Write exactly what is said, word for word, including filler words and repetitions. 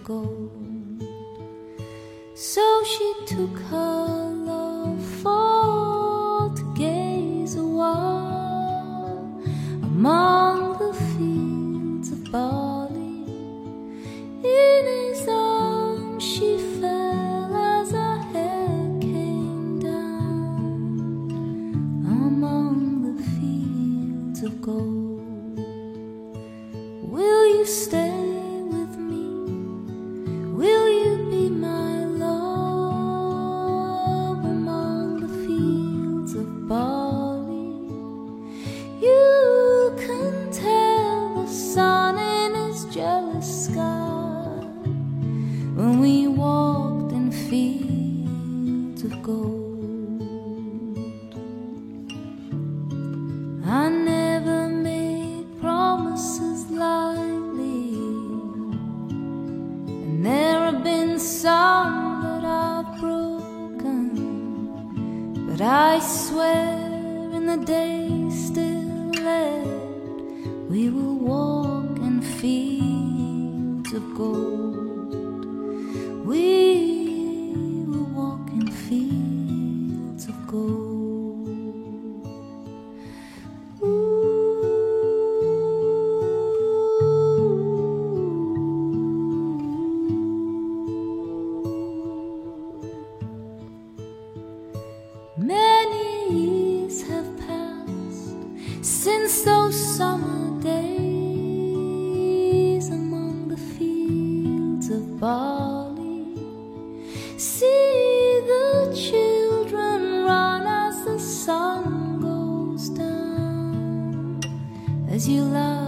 gold. So she took her love for to gaze a while among the fields of barley. In his arms she fell as her hair came down among the fields of gold. Will you stay with me? Will you be my love among the fields of barley? You can tell the sun in his jealous sky when we walked in fields of gold. I never made promises lightly, and there have been some that I've broken, but I swear in the days still left we will walk in fields of gold. We will walk in fields of gold. Many years have passed since those summer days among the fields of barley. See the children run as the sun goes down, as you lie